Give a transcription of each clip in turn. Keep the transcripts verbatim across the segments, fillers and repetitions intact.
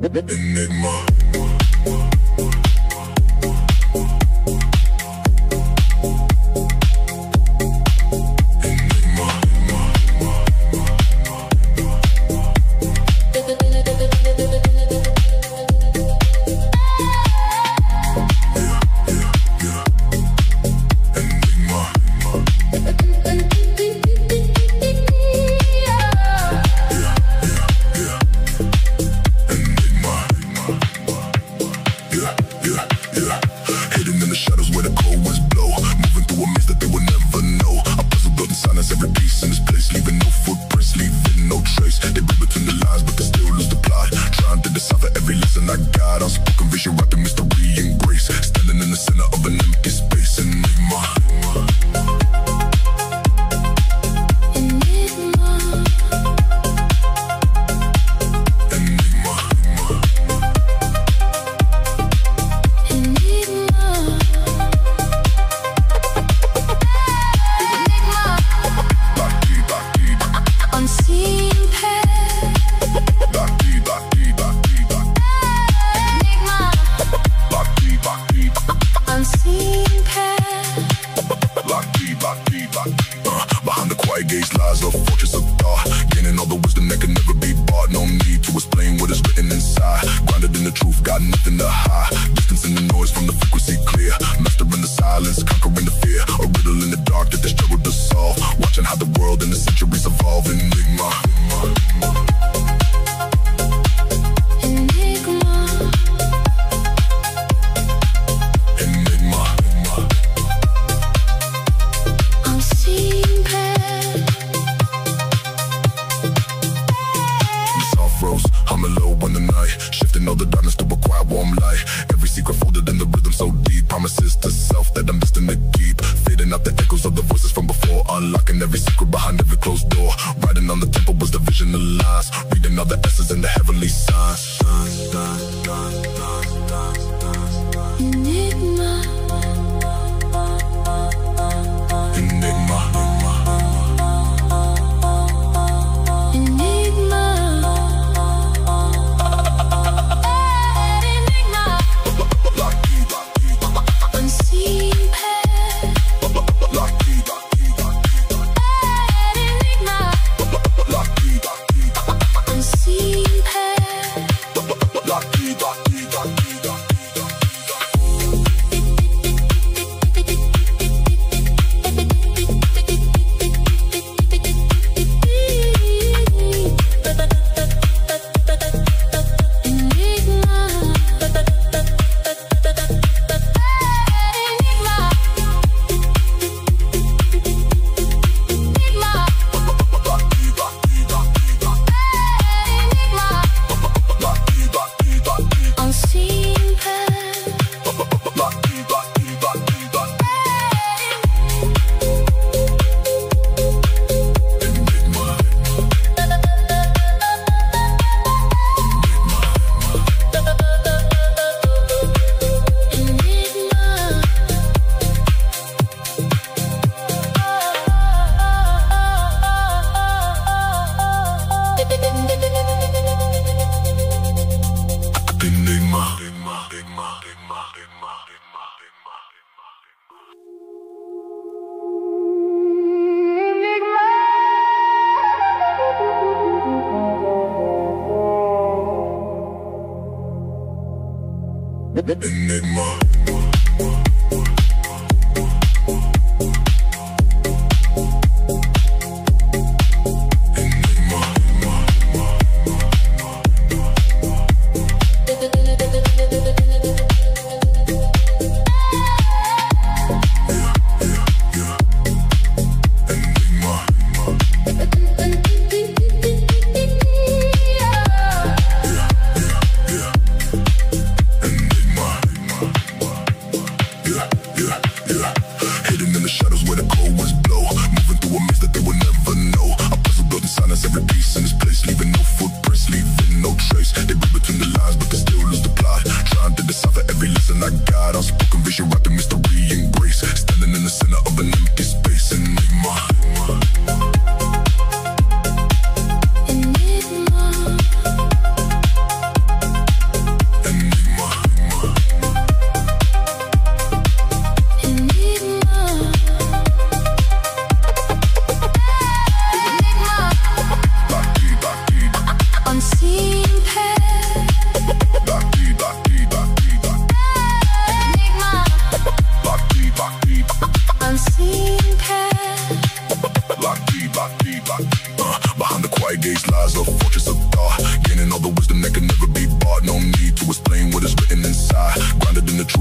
Enigma. Enigma.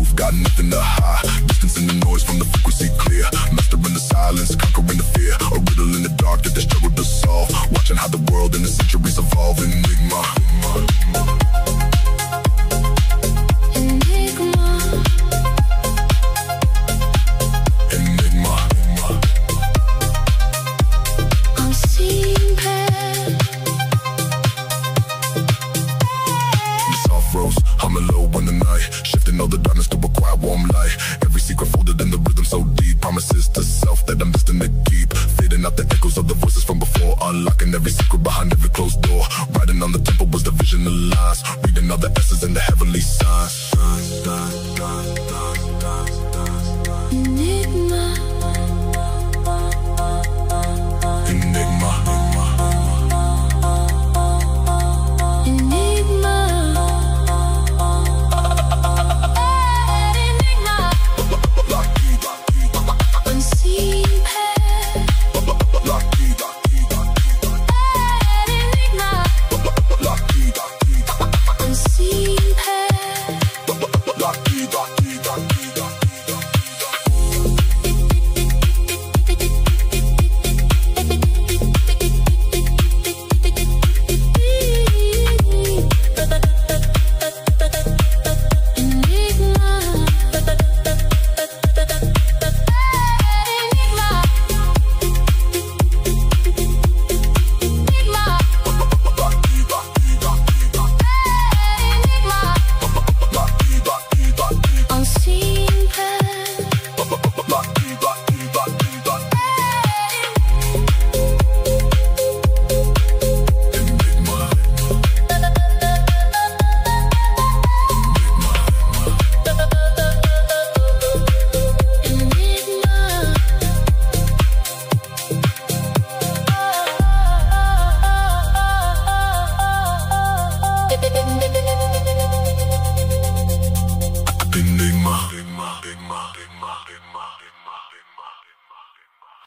truth, got nothing to hide. Distancing the noise from the frequency clear. Mastering the silence, conquering the fear. A riddle in the dark that they struggle to solve. Watching how the world and the centuries evolve. Enigma. Shifting all the darkness to a quiet warm light. Every secret folded in the rhythm so deep. Promises to self that I'm destined to keep. Fading out the echoes of the voices from before. Unlocking every secret behind every closed door. Writing on the temple was the vision of lines. Reading all the S's in the heavenly signs. Enigma. Enigma. Enigma.